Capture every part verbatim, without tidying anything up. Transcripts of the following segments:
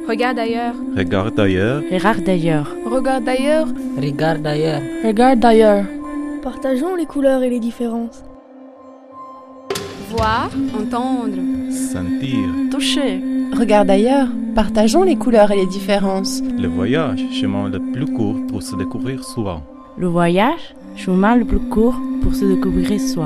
Regarde ailleurs. Regarde ailleurs. Regarde ailleurs. Regarde ailleurs. Regarde ailleurs. Regarde ailleurs. Partageons les couleurs et les différences. Voir, entendre. Sentir. Toucher. Regarde ailleurs. Partageons les couleurs et les différences. Le voyage, chemin le plus court pour se découvrir soi. Le voyage, chemin le plus court pour se découvrir soi.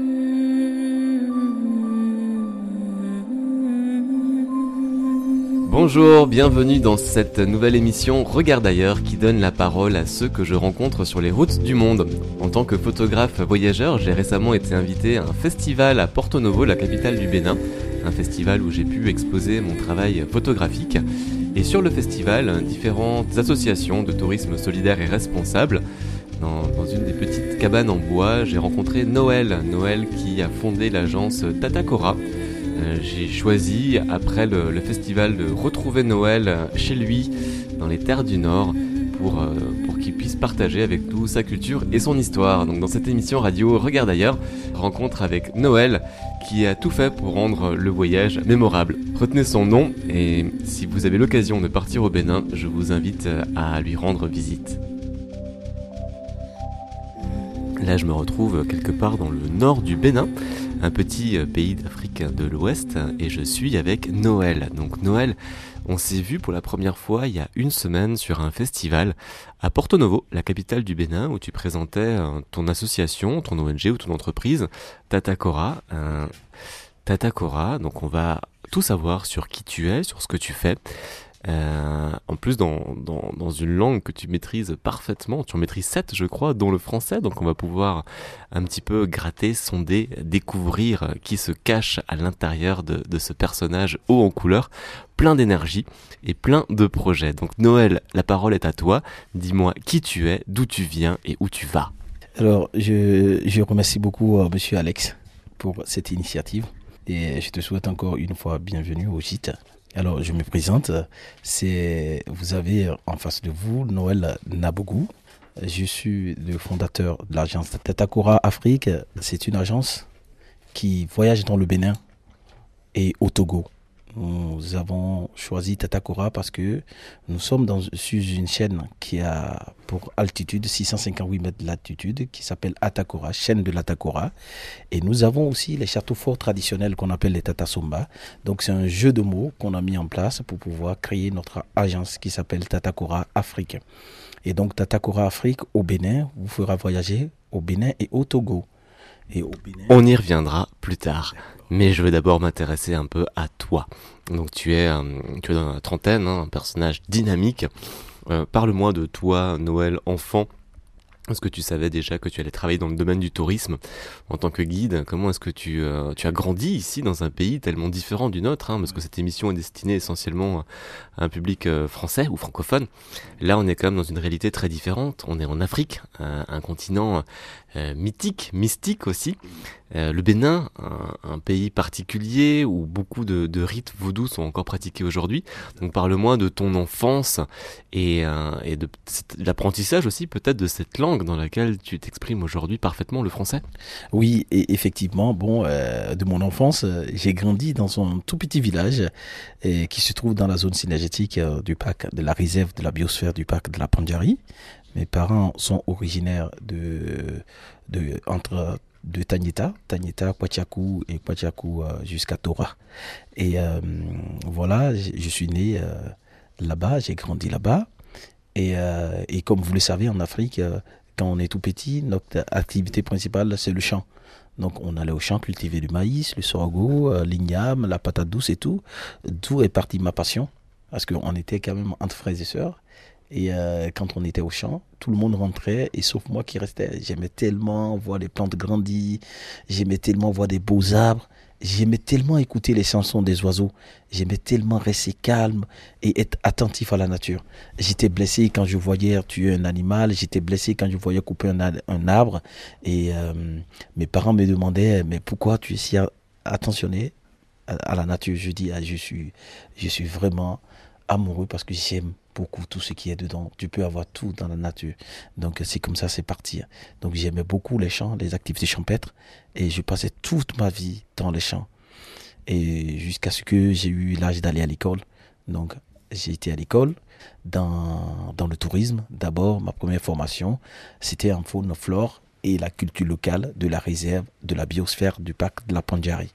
Bonjour, bienvenue dans cette nouvelle émission Regarde ailleurs qui donne la parole à ceux que je rencontre sur les routes du monde. En tant que photographe voyageur, j'ai récemment été invité à un festival à Porto Novo, la capitale du Bénin. Un festival où j'ai pu exposer mon travail photographique. Et sur le festival, différentes associations de tourisme solidaire et responsable. Dans, dans une des petites cabanes en bois, j'ai rencontré Noël. Noël qui a fondé l'agence Tatakora. Euh, j'ai choisi, après le, le festival, de retrouver Noël chez lui, dans les terres du Nord, pour, euh, pour qu'il puisse partager avec nous sa culture et son histoire. Donc dans cette émission radio Regarde ailleurs, rencontre avec Noël, qui a tout fait pour rendre le voyage mémorable. Retenez son nom, et si vous avez l'occasion de partir au Bénin, je vous invite à lui rendre visite. Là, je me retrouve quelque part dans le nord du Bénin, un petit pays d'Afrique de l'Ouest, et je suis avec Noël. Donc Noël, on s'est vu pour la première fois il y a une semaine sur un festival à Porto Novo, la capitale du Bénin, où tu présentais ton association, ton O N G ou ton entreprise, Tatakora. Euh, Tatakora, donc on va tout savoir sur qui tu es, sur ce que tu fais. Euh, en plus dans, dans, dans une langue que tu maîtrises parfaitement, tu en maîtrises sept je crois, dont le français, donc on va pouvoir un petit peu gratter, sonder, découvrir qui se cache à l'intérieur de, de ce personnage haut en couleur, plein d'énergie et plein de projets. Donc Noël, la parole est à toi, dis-moi qui tu es, d'où tu viens et où tu vas. Alors je, je remercie beaucoup euh, monsieur Alex pour cette initiative et je te souhaite encore une fois bienvenue au gîte. Alors, je me présente, c'est, vous avez en face de vous Noël Nabogou. Je suis le fondateur de l'agence Tatakora Afrique. C'est une agence qui voyage dans le Bénin et au Togo. Nous avons choisi Tatakora parce que nous sommes dans, sur une chaîne qui a pour altitude six cent cinquante-huit mètres de latitude, qui s'appelle Atakora, chaîne de l'Atakora. Et nous avons aussi les châteaux forts traditionnels qu'on appelle les Tatasomba. Donc c'est un jeu de mots qu'on a mis en place pour pouvoir créer notre agence qui s'appelle Tatakora Afrique. Et donc Tatakora Afrique au Bénin vous fera voyager au Bénin et au Togo. Et au Bénin... On y reviendra plus tard. Mais je vais d'abord m'intéresser un peu à toi. Donc tu es, euh, tu es dans la trentaine, hein, un personnage dynamique. Euh, parle-moi de toi, Noël, enfant. Est-ce que tu savais déjà que tu allais travailler dans le domaine du tourisme en tant que guide? Comment est-ce que tu, euh, tu as grandi ici dans un pays tellement différent du nôtre, hein, parce que cette émission est destinée essentiellement à un public euh, français ou francophone. Là, on est quand même dans une réalité très différente. On est en Afrique, euh, un continent euh, mythique, mystique aussi. Euh, le Bénin, un, un pays particulier où beaucoup de, de rites vaudous sont encore pratiqués aujourd'hui. Donc parle-moi de ton enfance et, euh, et de, de l'apprentissage aussi peut-être de cette langue dans laquelle tu t'exprimes aujourd'hui parfaitement, le français. Oui, et effectivement, bon, euh, de mon enfance, euh, j'ai grandi dans un tout petit village euh, qui se trouve dans la zone synergétique euh, du parc, de la réserve de la biosphère du parc de la Pandjari. Mes parents sont originaires de, de entre de Tanyeta, Tanyeta, Kwachakou et Kwachakou euh, jusqu'à Tora. Et euh, voilà, je, je suis né euh, là-bas, j'ai grandi là-bas. Et, euh, et comme vous le savez, en Afrique, euh, quand on est tout petit, notre activité principale, c'est le champ. Donc on allait au champ cultiver du maïs, le sorgho, euh, l'igname, la patate douce et tout. D'où est partie ma passion, parce qu'on était quand même entre frères et sœurs. Et euh, quand on était au champ, tout le monde rentrait, et sauf moi qui restais. J'aimais tellement voir les plantes grandir, j'aimais tellement voir des beaux arbres, j'aimais tellement écouter les chansons des oiseaux, j'aimais tellement rester calme et être attentif à la nature. J'étais blessé quand je voyais tuer un animal, j'étais blessé quand je voyais couper un, un arbre, et euh, mes parents me demandaient, mais pourquoi tu es si attentionné à, à la nature? Je dis, ah, je suis, je suis vraiment amoureux parce que j'aime beaucoup tout ce qui est dedans. Tu peux avoir tout dans la nature. Donc c'est comme ça, c'est parti. Donc j'aimais beaucoup les champs, les activités champêtres, et je passais toute ma vie dans les champs. Et jusqu'à ce que j'ai eu l'âge d'aller à l'école. Donc j'ai été à l'école dans, dans le tourisme. D'abord, ma première formation, c'était en faune, flore et la culture locale de la réserve de la biosphère du parc de la Pandjari.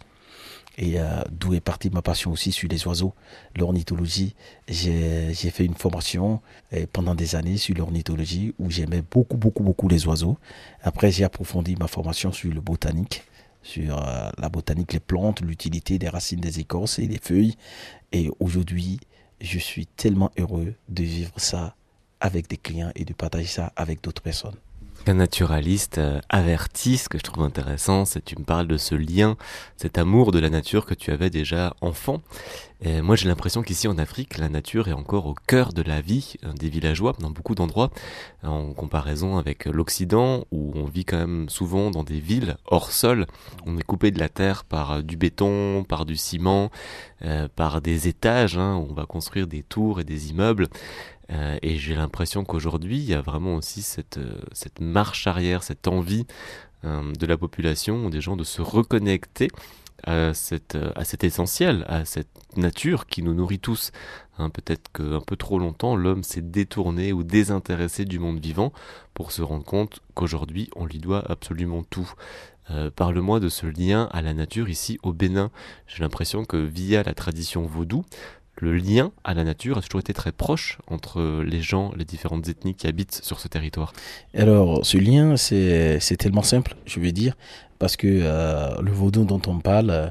Et euh, d'où est partie ma passion aussi sur les oiseaux, l'ornithologie. J'ai, j'ai fait une formation eh, pendant des années sur l'ornithologie où j'aimais beaucoup, beaucoup, beaucoup les oiseaux. Après, j'ai approfondi ma formation sur le botanique, sur euh, la botanique, les plantes, l'utilité des racines, des écorces et des feuilles. Et aujourd'hui, je suis tellement heureux de vivre ça avec des clients et de partager ça avec d'autres personnes. Un naturaliste euh, averti, ce que je trouve intéressant, c'est que tu me parles de ce lien, cet amour de la nature que tu avais déjà enfant. Et moi, j'ai l'impression qu'ici en Afrique, la nature est encore au cœur de la vie euh, des villageois, dans beaucoup d'endroits, en comparaison avec l'Occident, où on vit quand même souvent dans des villes hors sol. On est coupé de la terre par euh, du béton, par du ciment, euh, par des étages, hein, où on va construire des tours et des immeubles. Euh, et j'ai l'impression qu'aujourd'hui, il y a vraiment aussi cette, euh, cette marche arrière, cette envie euh, de la population, des gens de se reconnecter à, cette, euh, à cet essentiel, à cette nature qui nous nourrit tous. Hein, peut-être qu'un peu trop longtemps, l'homme s'est détourné ou désintéressé du monde vivant pour se rendre compte qu'aujourd'hui, on lui doit absolument tout. Euh, parle-moi de ce lien à la nature ici au Bénin. J'ai l'impression que via la tradition vaudou, le lien à la nature a toujours été très proche entre les gens, les différentes ethnies qui habitent sur ce territoire. Alors, ce lien, c'est, c'est tellement simple, je veux dire, parce que euh, le vaudou dont on parle, euh,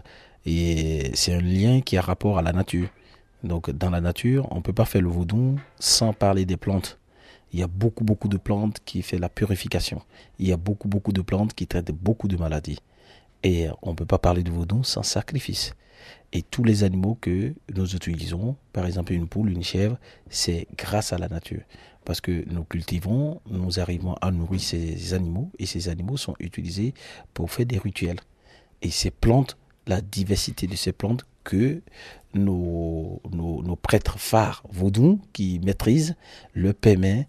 et c'est un lien qui a rapport à la nature. Donc, dans la nature, on ne peut pas faire le vaudou sans parler des plantes. Il y a beaucoup, beaucoup de plantes qui font la purification. Il y a beaucoup, beaucoup de plantes qui traitent beaucoup de maladies. Et on ne peut pas parler de vaudou sans sacrifice. Et tous les animaux que nous utilisons, par exemple une poule, une chèvre, c'est grâce à la nature. Parce que nous cultivons, nous arrivons à nourrir ces animaux et ces animaux sont utilisés pour faire des rituels. Et ces plantes, la diversité de ces plantes que nos, nos, nos prêtres phares vaudous qui maîtrisent leur permet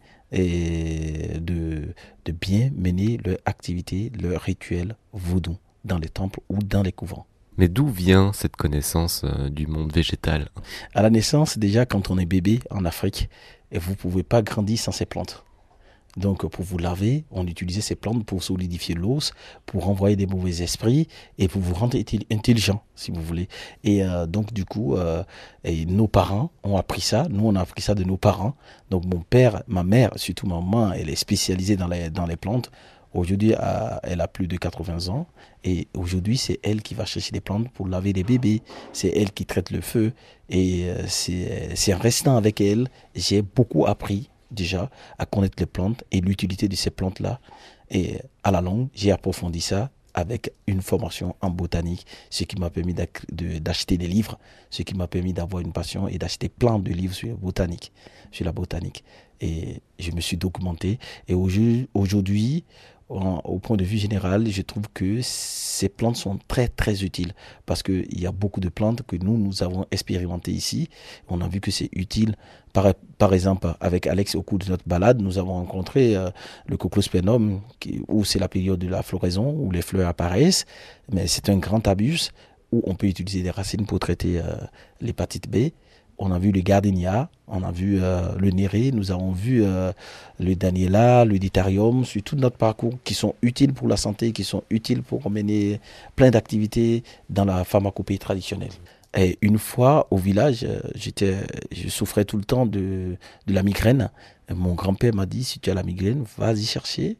et de, de bien mener leur activité, leur rituel vaudou dans les temples ou dans les couvents. Mais d'où vient cette connaissance euh, du monde végétal ? À la naissance, déjà, quand on est bébé en Afrique, vous ne pouvez pas grandir sans ces plantes. Donc, pour vous laver, on utilisait ces plantes pour solidifier l'os, pour renvoyer des mauvais esprits et pour vous rendre intelligent, si vous voulez. Et euh, donc, du coup, euh, et nos parents ont appris ça. Nous, on a appris ça de nos parents. Donc, mon père, ma mère, surtout ma maman, elle est spécialisée dans les, dans les plantes. Aujourd'hui, elle a plus de quatre-vingts ans et aujourd'hui, c'est elle qui va chercher des plantes pour laver les bébés. C'est elle qui traite le feu et c'est, c'est en restant avec elle, j'ai beaucoup appris déjà à connaître les plantes et l'utilité de ces plantes-là. Et à la longue, j'ai approfondi ça avec une formation en botanique, ce qui m'a permis de, d'acheter des livres, ce qui m'a permis d'avoir une passion et d'acheter plein de livres sur la botanique. Sur la botanique. Et je me suis documenté et aujourd'hui, au point de vue général, je trouve que ces plantes sont très très utiles parce qu'il y a beaucoup de plantes que nous, nous avons expérimentées ici. On a vu que c'est utile. Par, par exemple, avec Alex, au cours de notre balade, nous avons rencontré euh, le Coclosphenum, qui, où c'est la période de la floraison, où les fleurs apparaissent. Mais c'est un grand abus où on peut utiliser des racines pour traiter euh, l'hépatite B. On a vu le gardénia, on a vu euh, le néré, nous avons vu euh, le daniela, le ditarium, sur tout notre parcours, qui sont utiles pour la santé, qui sont utiles pour mener plein d'activités dans la pharmacopée traditionnelle. Et une fois au village, j'étais, je souffrais tout le temps de, de la migraine. Et mon grand-père m'a dit, si tu as la migraine, vas-y chercher.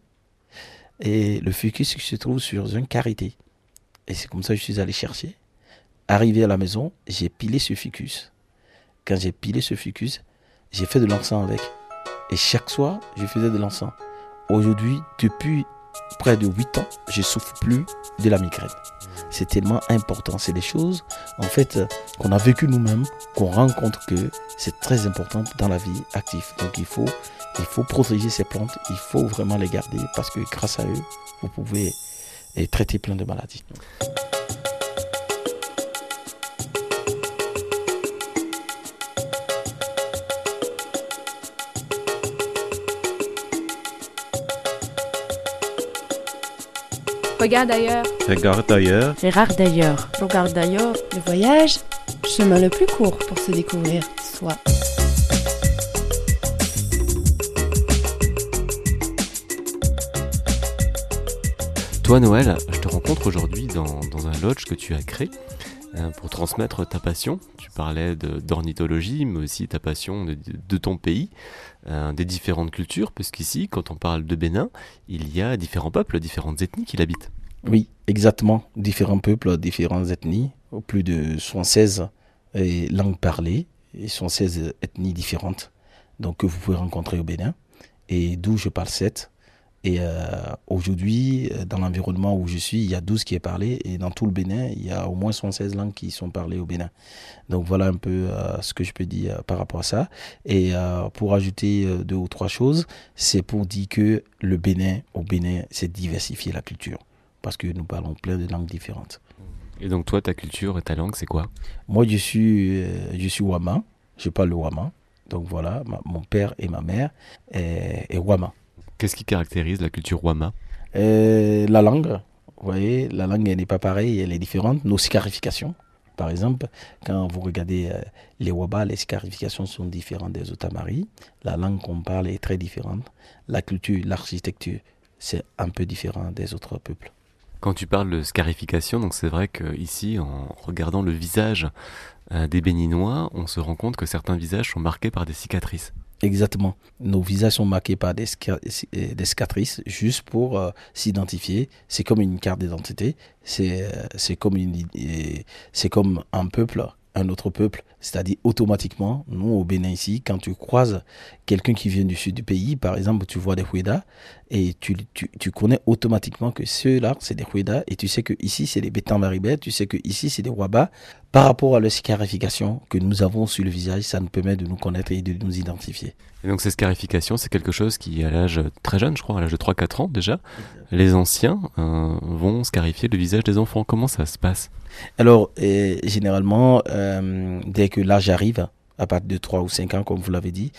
Et le fucus se trouve sur un karité. Et c'est comme ça que je suis allé chercher. Arrivé à la maison, j'ai pilé ce fucus. Quand j'ai pilé ce fucus, j'ai fait de l'encens avec. Et chaque soir, je faisais de l'encens. Aujourd'hui, depuis près de huit ans, je ne souffre plus de la migraine. C'est tellement important. C'est des choses, en fait, qu'on a vécues nous-mêmes, qu'on rencontre que c'est très important dans la vie active. Donc, il faut, il faut protéger ces plantes. Il faut vraiment les garder parce que grâce à eux, vous pouvez traiter plein de maladies. Regarde ailleurs. Regarde ailleurs. Regarde ailleurs. Regarde d'ailleurs. Le voyage, chemin le plus court pour se découvrir soi. Toi, Noël, je te rencontre aujourd'hui dans, dans un lodge que tu as créé euh, pour transmettre ta passion. Tu parlais de, d'ornithologie, mais aussi ta passion de, de ton pays, euh, des différentes cultures, puisqu'ici, quand on parle de Bénin, il y a différents peuples, différentes ethnies qui l'habitent. Oui, exactement. Différents peuples, différentes ethnies, plus de soixante-seize euh, langues parlées et soixante-seize ethnies différentes, donc que vous pouvez rencontrer au Bénin, et d'où je parle sept. Et euh, aujourd'hui, dans l'environnement où je suis, il y a douze qui est parlé, et dans tout le Bénin, il y a au moins soixante-seize langues qui sont parlées au Bénin. Donc voilà un peu euh, ce que je peux dire euh, par rapport à ça. Et euh, pour ajouter euh, deux ou trois choses, c'est pour dire que le Bénin, au Bénin, c'est diversifier la culture, parce que nous parlons plein de langues différentes. Et donc toi, ta culture et ta langue, c'est quoi ? Moi, je suis, euh, je suis Wama, je parle le Wama. Donc voilà, ma, mon père et ma mère est, est Wama. Qu'est-ce qui caractérise la culture Wama ? euh, La langue, vous voyez, la langue elle n'est pas pareille, elle est différente. Nos scarifications, par exemple, quand vous regardez euh, les Waba, les scarifications sont différentes des Otamaris. La langue qu'on parle est très différente. La culture, l'architecture, c'est un peu différent des autres peuples. Quand tu parles de scarification, donc c'est vrai qu'ici, en regardant le visage euh, des Béninois, on se rend compte que certains visages sont marqués par des cicatrices. Exactement. Nos visages sont marqués par des, sca- des cicatrices juste pour euh, s'identifier. C'est comme une carte d'identité. C'est, euh, c'est, comme une, c'est comme un peuple, un autre peuple. C'est-à-dire automatiquement, nous au Bénin ici, quand tu croises quelqu'un qui vient du sud du pays, par exemple, tu vois des Houédas, et tu, tu, tu connais automatiquement que ceux-là, c'est des Houédas, et tu sais que ici c'est des Bétan-Maribel, tu sais que ici c'est des Waba. Par rapport à la scarification que nous avons sur le visage, ça nous permet de nous connaître et de nous identifier. Et donc ces scarifications, c'est quelque chose qui, à l'âge très jeune, je crois, à l'âge de trois quatre ans déjà, les anciens euh, vont scarifier le visage des enfants. Comment ça se passe ? Alors, euh, généralement, euh, dès que l'âge arrive, à partir de trois ou cinq ans, comme vous l'avez dit,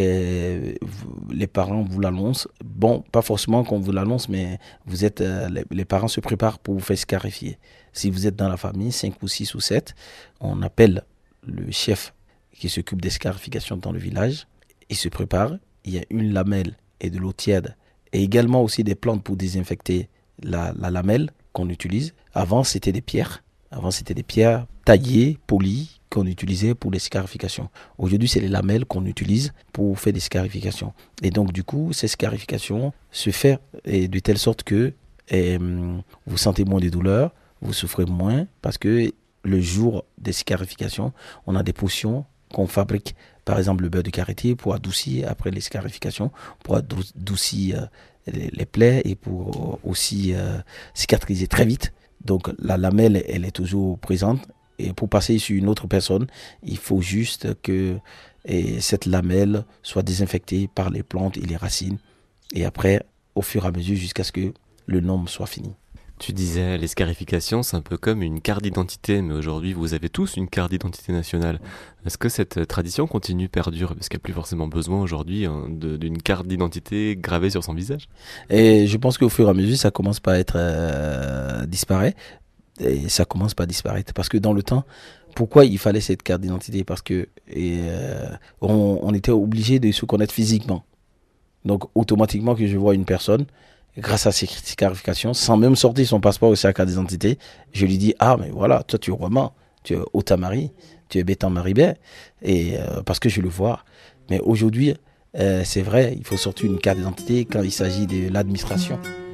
euh, vous, les parents vous l'annoncent. Bon, pas forcément qu'on vous l'annonce, mais vous êtes, euh, les, les parents se préparent pour vous faire scarifier. Si vous êtes dans la famille, cinq ou six ou sept, on appelle le chef qui s'occupe des scarifications dans le village. Il se prépare, il y a une lamelle et de l'eau tiède, et également aussi des plantes pour désinfecter la, la lamelle qu'on utilise. Avant, c'était des pierres. Avant, c'était des pierres taillées, polies, qu'on utilisait pour les scarifications. Aujourd'hui, c'est les lamelles qu'on utilise pour faire des scarifications. Et donc, du coup, ces scarifications se font de telle sorte que et, vous sentez moins de douleurs, vous souffrez moins, parce que le jour des scarifications, on a des potions qu'on fabrique, par exemple le beurre de karité, pour adoucir après les scarifications, pour adoucir euh, les, les plaies et pour euh, aussi euh, cicatriser très vite. Donc la lamelle, elle est toujours présente. Et pour passer sur une autre personne, il faut juste que et cette lamelle soit désinfectée par les plantes et les racines. Et après, au fur et à mesure, jusqu'à ce que le nombre soit fini. Tu disais, les scarifications, c'est un peu comme une carte d'identité, mais aujourd'hui, vous avez tous une carte d'identité nationale. Est-ce que cette tradition continue, perdure ? Parce qu'il n'y a plus forcément besoin aujourd'hui hein, de, d'une carte d'identité gravée sur son visage. Et je pense qu'au fur et à mesure, ça commence par être euh, disparaît. Et ça commence par disparaître. Parce que dans le temps, pourquoi il fallait cette carte d'identité ? Parce que et, euh, on, on était obligé de se connaître physiquement. Donc, automatiquement que je vois une personne, grâce à ces scarifications, sans même sortir son passeport ou sa carte d'identité, je lui dis, ah, mais voilà, toi, tu es Romain, tu es Otamari, tu es Bétan-Maribel, et euh, parce que je le vois. Mais aujourd'hui, euh, c'est vrai, il faut sortir une carte d'identité quand il s'agit de l'administration.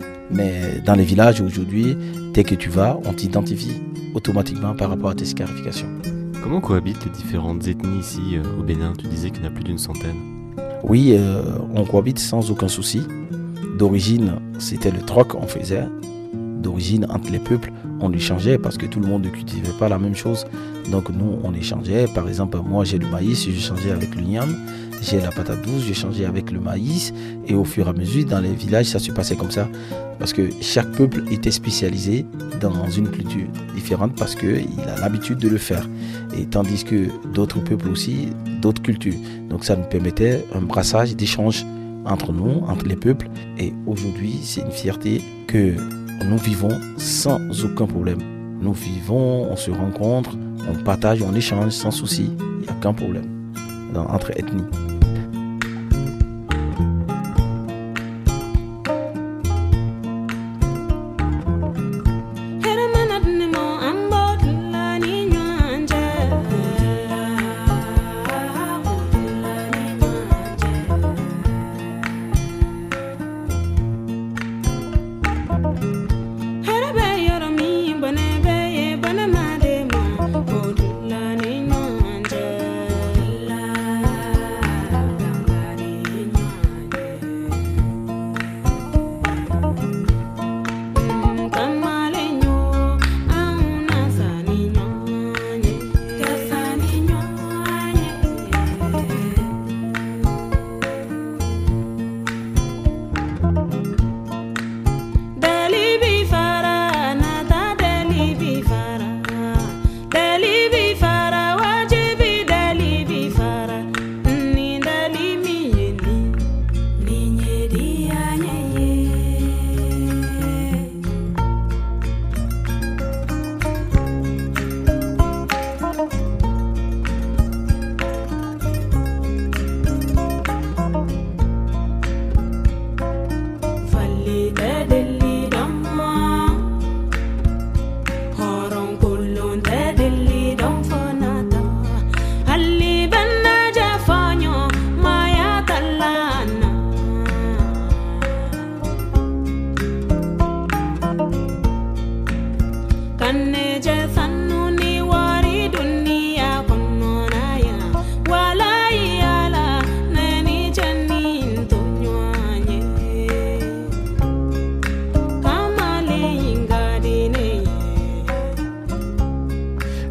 Mais dans les villages, aujourd'hui, dès que tu vas, on t'identifie automatiquement par rapport à tes scarifications. Comment cohabitent les différentes ethnies ici euh, au Bénin ? Tu disais qu'il y en a plus d'une centaine. Oui, euh, on cohabite sans aucun souci. D'origine, c'était le troc qu'on faisait. D'origine, entre les peuples, on échangeait parce que tout le monde ne cultivait pas la même chose. Donc nous, on échangeait. Par exemple, moi, j'ai le maïs, j'échangeais avec le yam. J'ai la patate douce, j'échangeais avec le maïs. Et au fur et à mesure, dans les villages, ça se passait comme ça. Parce que chaque peuple était spécialisé dans une culture différente parce qu'il a l'habitude de le faire. Et tandis que d'autres peuples aussi, d'autres cultures. Donc ça nous permettait un brassage d'échange entre nous, entre les peuples. Et aujourd'hui, c'est une fierté que nous vivons sans aucun problème. Nous vivons, on se rencontre, on partage, on échange sans souci. Il n'y a aucun problème dans, entre ethnies.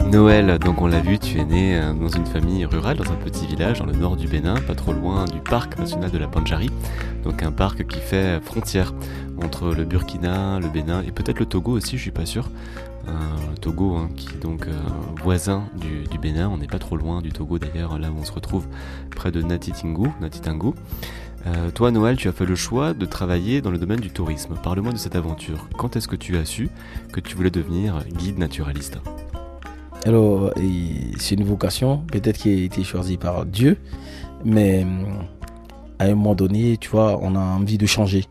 Noël, donc on l'a vu, tu es né dans une famille rurale, dans un petit village dans le nord du Bénin, pas trop loin du parc national de la Pandjari, donc un parc qui fait frontière entre le Burkina, le Bénin et peut-être le Togo aussi, je suis pas sûr. Euh, le Togo hein, qui est donc euh, voisin du, du Bénin, on n'est pas trop loin du Togo d'ailleurs, là où on se retrouve près de Natitingou, Natitingou. Euh, toi Noël, tu as fait le choix de travailler dans le domaine du tourisme. Parle-moi de cette aventure. Quand est-ce que tu as su que tu voulais devenir guide naturaliste ? Alors, c'est une vocation, peut-être qui a été choisie par Dieu, mais à un moment donné, tu vois, on a envie de changer.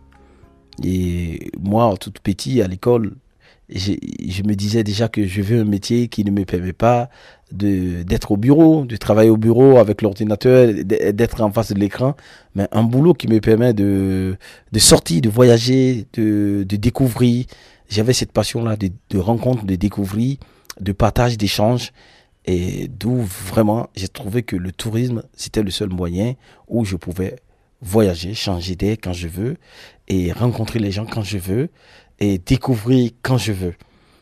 Et moi, tout petit, à l'école, j'ai, je me disais déjà que je veux un métier qui ne me permet pas de, d'être au bureau, de travailler au bureau avec l'ordinateur, d'être en face de l'écran, mais un boulot qui me permet de, de sortir, de voyager, de, de découvrir. J'avais cette passion-là de, de rencontre, de découvrir, de partage, d'échange, et d'où vraiment j'ai trouvé que le tourisme c'était le seul moyen où je pouvais voyager, changer d'air quand je veux et rencontrer les gens quand je veux et découvrir quand je veux.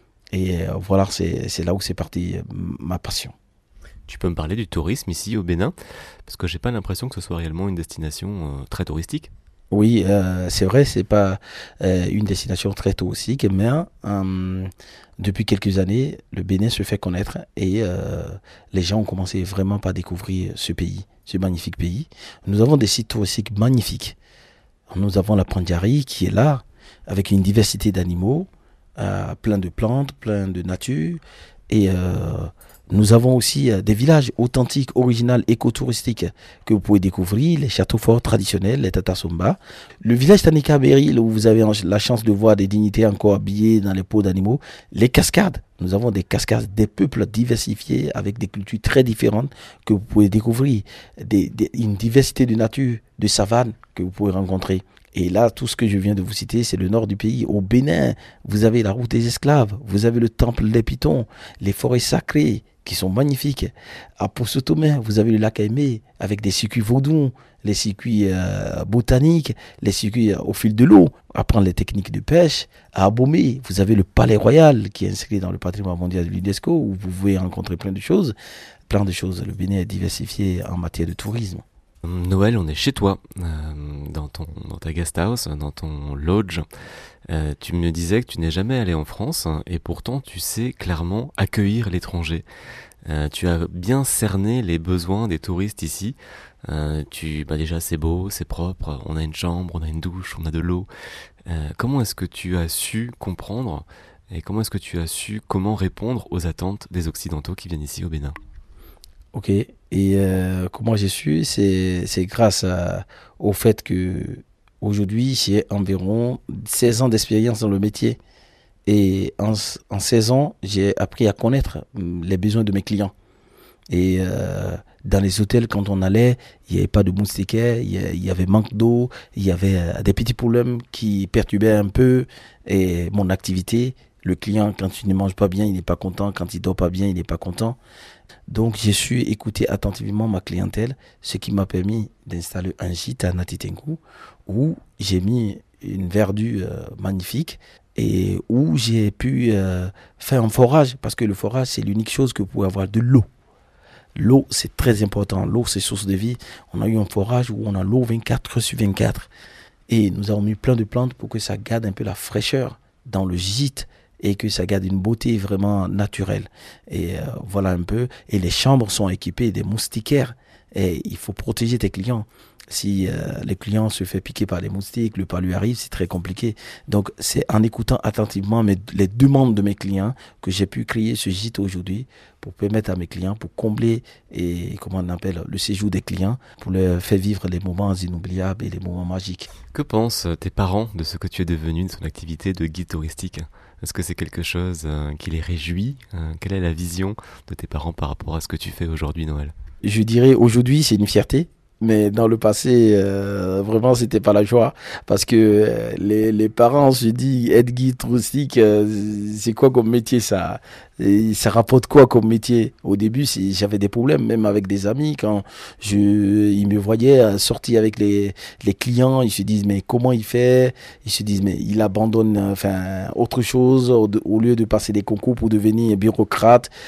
Et euh, voilà, c'est, c'est là où c'est parti euh, ma passion. Tu peux me parler du tourisme ici au Bénin, parce que j'ai pas l'impression que ce soit réellement une destination euh, très touristique. Oui, euh, c'est vrai, c'est pas euh, une destination très touristique, mais euh, depuis quelques années, le Bénin se fait connaître et euh, les gens ont commencé vraiment par découvrir ce pays, ce magnifique pays. Nous avons des sites touristiques magnifiques. Nous avons la Pandjari qui est là, avec une diversité d'animaux, euh, plein de plantes, plein de nature. Et euh, nous avons aussi euh, des villages authentiques, originaux, écotouristiques que vous pouvez découvrir, les châteaux forts traditionnels, les Tata Somba. Le village Tanika Beril, où vous avez la chance de voir des dignités encore habillées dans les peaux d'animaux. Les cascades, nous avons des cascades, des peuples diversifiés avec des cultures très différentes que vous pouvez découvrir. Des, des, une diversité de nature, de savane que vous pouvez rencontrer. Et là, tout ce que je viens de vous citer, c'est le nord du pays. Au Bénin, vous avez la route des esclaves, vous avez le temple des Pitons, les forêts sacrées qui sont magnifiques. À Posso-Tomé, vous avez le lac Aimé avec des circuits vaudous, les circuits euh, botaniques, les circuits euh, au fil de l'eau, apprendre les techniques de pêche. À Abomey, vous avez le Palais Royal qui est inscrit dans le patrimoine mondial de l'UNESCO où vous pouvez rencontrer plein de choses. Plein de choses. Le Bénin est diversifié en matière de tourisme. Noël, on est chez toi, euh, dans, ton, dans ta guest house, dans ton lodge. Euh, tu me disais que tu n'es jamais allé en France et pourtant tu sais clairement accueillir l'étranger. Euh, tu as bien cerné les besoins des touristes ici. Euh, tu, bah déjà c'est beau, c'est propre, on a une chambre, on a une douche, on a de l'eau. Euh, comment est-ce que tu as su comprendre et comment est-ce que tu as su comment répondre aux attentes des Occidentaux qui viennent ici au Bénin ? Ok, et euh, comment j'ai su, c'est, c'est grâce à, au fait que aujourd'hui j'ai environ seize ans d'expérience dans le métier. Et en, en seize ans, j'ai appris à connaître les besoins de mes clients. Et euh, dans les hôtels, quand on allait, il n'y avait pas de moustiquaires, il y, il y avait manque d'eau, il y avait euh, des petits problèmes qui perturbaient un peu et mon activité. Le client, quand il ne mange pas bien, il n'est pas content. Quand il dort pas bien, il n'est pas content. Donc, j'ai su écouter attentivement ma clientèle, ce qui m'a permis d'installer un gîte à Natitingou où j'ai mis une verdure euh, magnifique et où j'ai pu euh, faire un forage parce que le forage, c'est l'unique chose que vous pouvez avoir de l'eau. L'eau, c'est très important. L'eau, c'est source de vie. On a eu un forage où on a l'eau vingt-quatre heures sur vingt-quatre. Et nous avons mis plein de plantes pour que ça garde un peu la fraîcheur dans le gîte et que ça garde une beauté vraiment naturelle. Et euh, voilà un peu. Et les chambres sont équipées des moustiquaires. Et il faut protéger tes clients. Si euh, les clients se fait piquer par les moustiques, le pas lui arrive, c'est très compliqué. Donc, c'est en écoutant attentivement mes, les demandes de mes clients que j'ai pu créer ce gîte aujourd'hui pour permettre à mes clients, pour combler et comment on appelle le séjour des clients, pour leur faire vivre les moments inoubliables et les moments magiques. Que pensent tes parents de ce que tu es devenu, de ton activité de guide touristique ? Est-ce que c'est quelque chose euh, qui les réjouit ? euh, Quelle est la vision de tes parents par rapport à ce que tu fais aujourd'hui, Noël ? Je dirais aujourd'hui, c'est une fierté. Mais dans le passé, euh, vraiment, c'était pas la joie. Parce que euh, les, les parents se disent, être guide touristique, euh, c'est quoi comme métier ça ? Et ça rapporte quoi comme métier ? Au début, c'est, j'avais des problèmes, même avec des amis. Quand je, ils me voyaient sortir avec les, les clients, ils se disent, mais comment il fait ? Ils se disent, mais il abandonne enfin, autre chose au, au lieu de passer des concours pour devenir bureaucrate.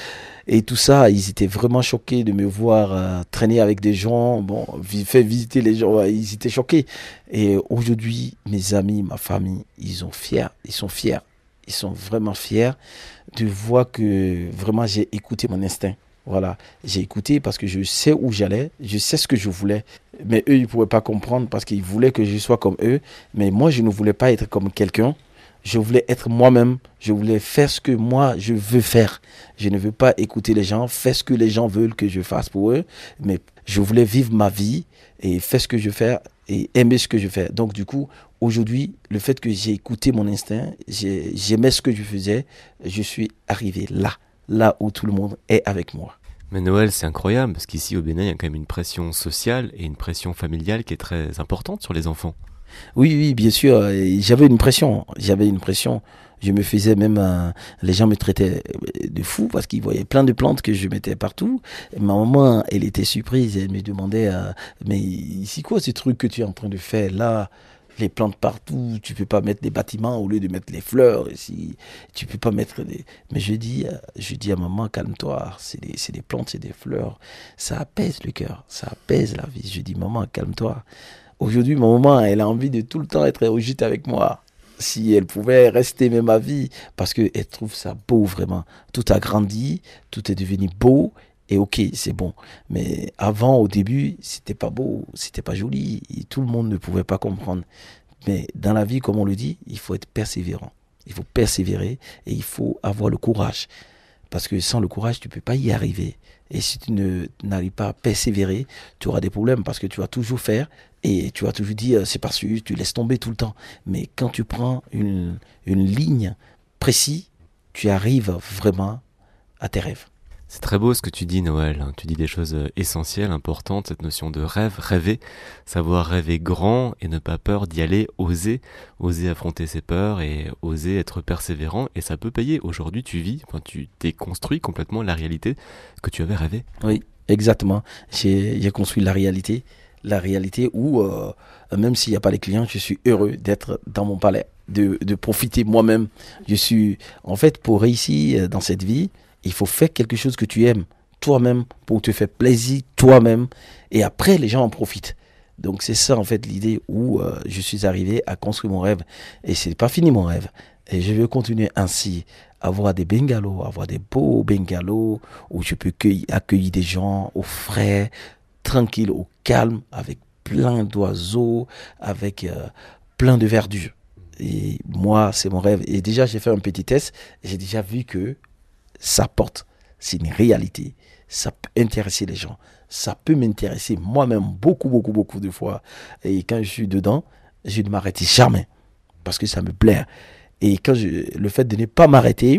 et tout ça, ils étaient vraiment choqués de me voir euh, traîner avec des gens, bon, vi- faire visiter les gens, ouais, ils étaient choqués. Et aujourd'hui, mes amis, ma famille, ils sont fiers, ils sont fiers, ils sont vraiment fiers de voir que vraiment j'ai écouté mon instinct. Voilà, j'ai écouté parce que je sais où j'allais, je sais ce que je voulais. Mais eux, ils ne pouvaient pas comprendre parce qu'ils voulaient que je sois comme eux. Mais moi, je ne voulais pas être comme quelqu'un. Je voulais être moi-même. Je voulais faire ce que moi, je veux faire. Je ne veux pas écouter les gens, faire ce que les gens veulent que je fasse pour eux. Mais je voulais vivre ma vie et faire ce que je fais et aimer ce que je fais. Donc, du coup, aujourd'hui, le fait que j'ai écouté mon instinct, j'ai, j'aimais ce que je faisais, je suis arrivé là. Là où tout le monde est avec moi. Mais Noël, c'est incroyable, parce qu'ici au Bénin, il y a quand même une pression sociale et une pression familiale qui est très importante sur les enfants. Oui, oui, bien sûr. J'avais une pression. J'avais une pression. Je me faisais même... Euh, les gens me traitaient de fou parce qu'ils voyaient plein de plantes que je mettais partout. Et ma maman, elle était surprise. Elle me demandait, euh, mais c'est quoi ce truc que tu es en train de faire là ? Les plantes partout, tu peux pas mettre des bâtiments au lieu de mettre les fleurs ici. Tu peux pas mettre des... Mais je dis, je dis à maman, calme-toi, c'est des, c'est des plantes, c'est des fleurs. Ça apaise le cœur, ça apaise la vie. Je dis, maman, calme-toi. Aujourd'hui, ma maman, elle a envie de tout le temps être au gîte avec moi. Si elle pouvait rester même à vie, parce qu'elle trouve ça beau vraiment. Tout a grandi, tout est devenu beau. Et ok, c'est bon. Mais avant, au début, c'était pas beau, c'était pas joli. Et tout le monde ne pouvait pas comprendre. Mais dans la vie, comme on le dit, il faut être persévérant. Il faut persévérer et il faut avoir le courage. Parce que sans le courage, tu peux pas y arriver. Et si tu ne, n'arrives pas à persévérer, tu auras des problèmes parce que tu vas toujours faire et tu vas toujours dire c'est parce que tu laisses tomber tout le temps. Mais quand tu prends une, une ligne précise, tu arrives vraiment à tes rêves. C'est très beau ce que tu dis, Noël. Tu dis des choses essentielles, importantes, cette notion de rêve, rêver, savoir rêver grand et ne pas peur d'y aller, oser, oser affronter ses peurs et oser être persévérant. Et ça peut payer. Aujourd'hui, tu vis, enfin, tu t'es construit complètement la réalité que tu avais rêvé. Oui, exactement. J'ai, j'ai construit la réalité, la réalité où, euh, même s'il n'y a pas les clients, je suis heureux d'être dans mon palais, de, de profiter moi-même. Je suis, en fait, pour réussir dans cette vie, il faut faire quelque chose que tu aimes toi-même pour te faire plaisir toi-même et après les gens en profitent. Donc c'est ça en fait l'idée où euh, je suis arrivé à construire mon rêve et c'est pas fini mon rêve et je veux continuer ainsi, avoir des bungalows, avoir des beaux bungalows où je peux cueillir, accueillir des gens au frais, tranquille, au calme, avec plein d'oiseaux, avec euh, plein de verdure. Et moi c'est mon rêve et déjà j'ai fait un petit test et j'ai déjà vu que ça porte, c'est une réalité, ça peut intéresser les gens, ça peut m'intéresser moi-même beaucoup, beaucoup, beaucoup de fois. Et quand je suis dedans, je ne m'arrête jamais parce que ça me plaît. Et quand je, le fait de ne pas m'arrêter,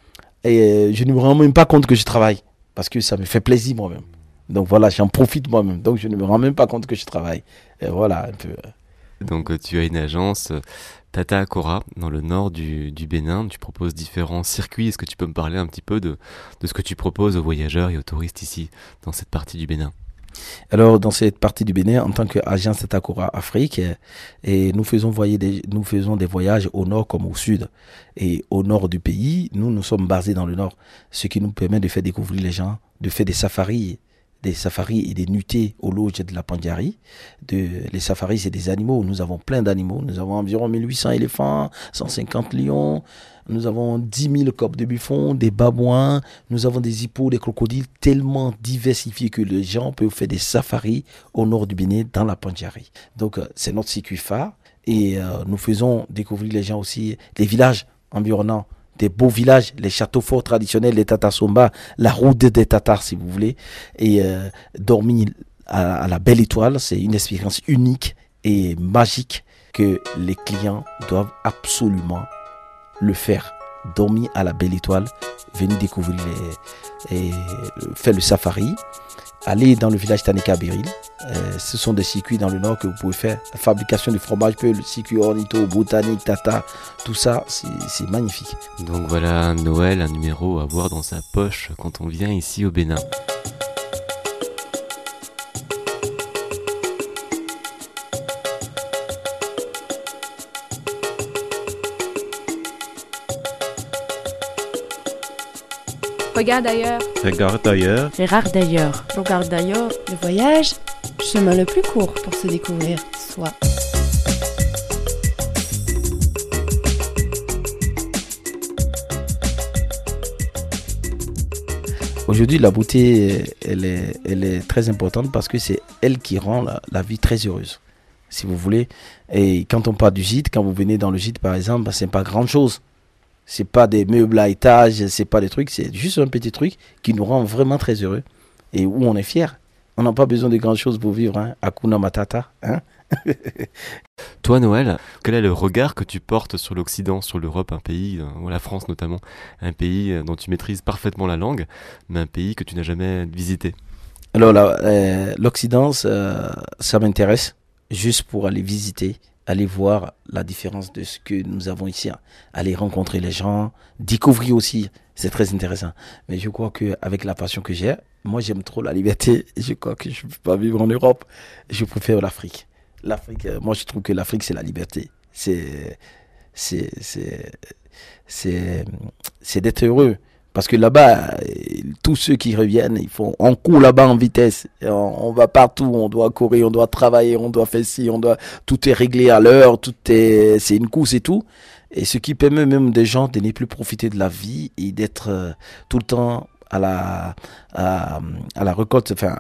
et je ne me rends même pas compte que je travaille parce que ça me fait plaisir moi-même. Donc voilà, j'en profite moi-même. Donc je ne me rends même pas compte que je travaille. Et voilà un peu. Donc tu as une agence Tata Akora dans le nord du, du Bénin. Tu proposes différents circuits. Est-ce que tu peux me parler un petit peu de, de ce que tu proposes aux voyageurs et aux touristes ici dans cette partie du Bénin? Alors dans cette partie du Bénin, en tant qu'agence Tata Akora Afrique, et nous faisons voyer des, nous faisons des voyages au nord comme au sud. Et au nord du pays, nous nous sommes basés dans le nord, ce qui nous permet de faire découvrir les gens, de faire des safaris. des safaris et des nuitées au lodge de la Pandjari. De, les safaris, c'est des animaux. Nous avons plein d'animaux. Nous avons environ mille huit cents éléphants, cent cinquante lions. Nous avons dix mille corps de buffons, des babouins. Nous avons des hippos, des crocodiles tellement diversifiés que les gens peuvent faire des safaris au nord du Bénin, dans la Pandjari. Donc, euh, c'est notre circuit phare. Et euh, nous faisons découvrir les gens aussi, les villages environnants, des beaux villages, les châteaux forts traditionnels, les Tata-Somba, la route des Tatars si vous voulez, et euh, dormir à, à la Belle Étoile, c'est une expérience unique et magique que les clients doivent absolument le faire. Dormir à la Belle Étoile, venir découvrir les, et faire le safari, aller dans le village Tanika Biril. Euh, ce sont des circuits dans le nord que vous pouvez faire. La fabrication du fromage, le circuit ornitho, botanique, tata, tout ça, c'est, c'est magnifique. Donc voilà, Noël, un numéro à avoir dans sa poche quand on vient ici au Bénin. Regarde ailleurs. Regarde ailleurs. Regarde d'ailleurs. Regarde d'ailleurs. Le voyage, chemin le plus court pour se découvrir soi. Aujourd'hui, la beauté, elle est, elle est très importante parce que c'est elle qui rend la, la vie très heureuse, si vous voulez. Et quand on parle du gîte, quand vous venez dans le gîte, par exemple, c'est pas grand chose. C'est pas des meubles à étage, c'est pas des trucs, c'est juste un petit truc qui nous rend vraiment très heureux et où on est fier. On n'a pas besoin de grand chose pour vivre, hein. Hakuna Matata, hein. Toi, Noël, quel est le regard que tu portes sur l'Occident, sur l'Europe, un pays, ou la France notamment, un pays dont tu maîtrises parfaitement la langue, mais un pays que tu n'as jamais visité? Alors là, euh, l'Occident, ça, ça m'intéresse juste pour aller visiter, aller voir la différence de ce que nous avons ici, hein. Aller rencontrer les gens, découvrir aussi, c'est très intéressant. Mais je crois qu'avec la passion que j'ai, moi j'aime trop la liberté, je crois que je ne peux pas vivre en Europe, je préfère l'Afrique. L'Afrique, moi je trouve que l'Afrique c'est la liberté, c'est, c'est, c'est, c'est, c'est d'être heureux. Parce que là-bas, tous ceux qui reviennent, ils font, on court là-bas en vitesse, on, on va partout, on doit courir, on doit travailler, on doit faire ci, on doit, tout est réglé à l'heure, tout est, c'est une course et tout. Et ce qui permet même des gens de ne plus profiter de la vie et d'être euh, tout le temps à la, à, à la récolte, enfin,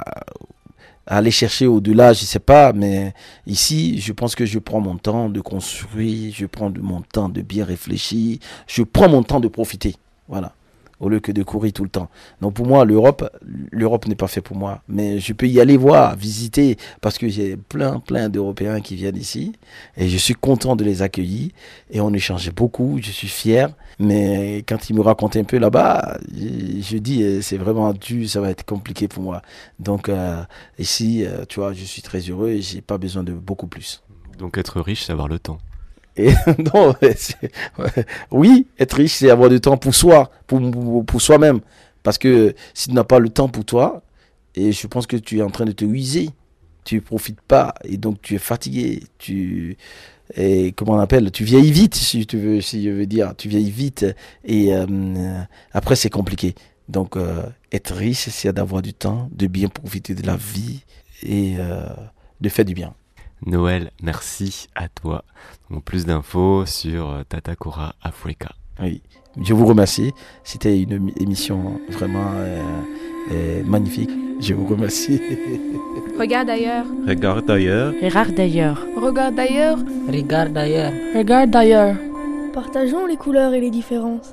à aller chercher au-delà, je sais pas, mais ici, je pense que je prends mon temps de construire, je prends mon temps de bien réfléchir, je prends mon temps de profiter, voilà, au lieu que de courir tout le temps. Donc pour moi, l'Europe, l'Europe n'est pas fait pour moi, mais je peux y aller voir, visiter, parce que j'ai plein, plein d'Européens qui viennent ici, et je suis content de les accueillir, et on échange beaucoup, je suis fier, mais quand ils me racontent un peu là-bas, je, je dis, c'est vraiment dur, ça va être compliqué pour moi. Donc euh, ici, euh, tu vois, je suis très heureux, et j'ai pas besoin de beaucoup plus. Donc être riche, c'est avoir le temps. Et non, c'est, ouais. Oui, être riche, c'est avoir du temps pour soi, pour, pour, pour soi-même. Parce que si tu n'as pas le temps pour toi, et je pense que tu es en train de te user, tu ne profites pas, et donc tu es fatigué, tu, et comment on appelle, tu vieillis vite, si tu veux, si je veux dire, tu vieillis vite, et euh, après c'est compliqué. Donc euh, être riche, c'est d'avoir du temps, de bien profiter de la vie, et euh, de faire du bien. Noël, merci à toi. Donc, plus d'infos sur Tatakura Africa. Oui, je vous remercie. C'était une émission vraiment euh, euh, magnifique. Je vous remercie. Regarde ailleurs. Regarde ailleurs. Regarde d'ailleurs. Regarde d'ailleurs. Regarde d'ailleurs. Regarde d'ailleurs. Partageons les couleurs et les différences.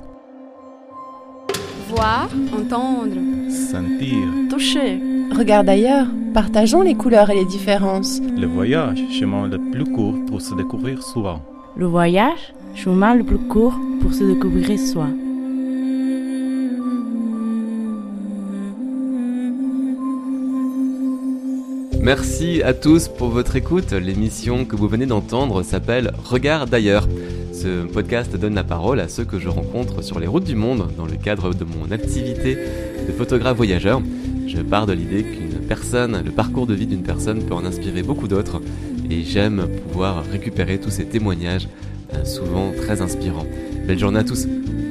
Voir, entendre. Sentir. Toucher. Regarde ailleurs, partageons les couleurs et les différences. Le voyage, chemin le plus court pour se découvrir soi. Le voyage, chemin le plus court pour se découvrir soi. Merci à tous pour votre écoute. L'émission que vous venez d'entendre s'appelle Regarde d'ailleurs. Ce podcast donne la parole à ceux que je rencontre sur les routes du monde dans le cadre de mon activité de photographe voyageur. Je pars de l'idée qu'une personne, le parcours de vie d'une personne peut en inspirer beaucoup d'autres et j'aime pouvoir récupérer tous ces témoignages, souvent très inspirants. Belle journée à tous!